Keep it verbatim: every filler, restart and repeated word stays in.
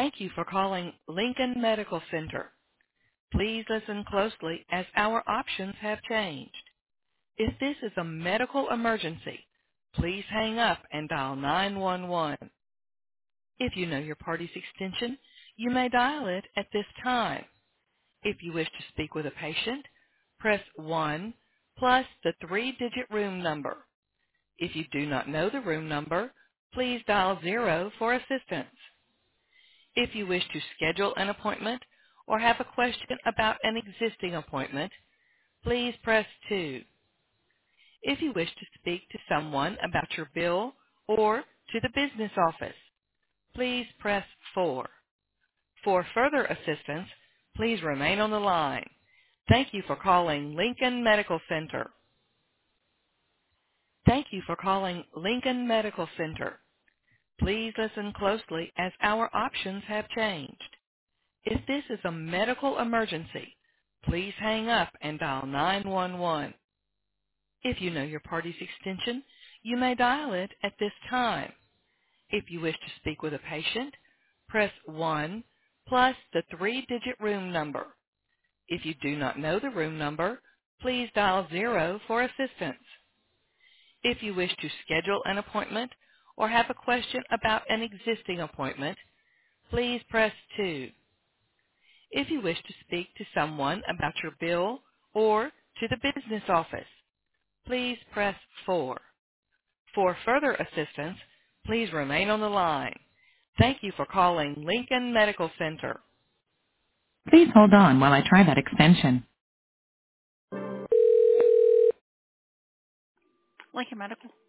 Thank you for calling Lincoln Medical Center. Please listen closely as our options have changed. If this is a medical emergency, please hang up and dial nine one one. If you know your party's extension, you may dial it at this time. If you wish to speak with a patient, press one plus the three-digit room number. If you do not know the room number, please dial zero for assistance. If you wish to schedule an appointment or have a question about an existing appointment, please press two. If you wish to speak to someone about your bill or to the business office, please press four. For further assistance, please remain on the line. Thank you for calling Lincoln Medical Center. Thank you for calling Lincoln Medical Center. Please listen closely as our options have changed. If this is a medical emergency, please hang up and dial nine one one. If you know your party's extension, you may dial it at this time. If you wish to speak with a patient, press one plus the three-digit room number. If you do not know the room number, please dial zero for assistance. If you wish to schedule an appointment or have a question about an existing appointment, please press two. If you wish to speak to someone about your bill or to the business office, please press four. For further assistance, please remain on the line. Thank you for calling Lincoln Medical Center. Please hold on while I try that extension. Lincoln Medical.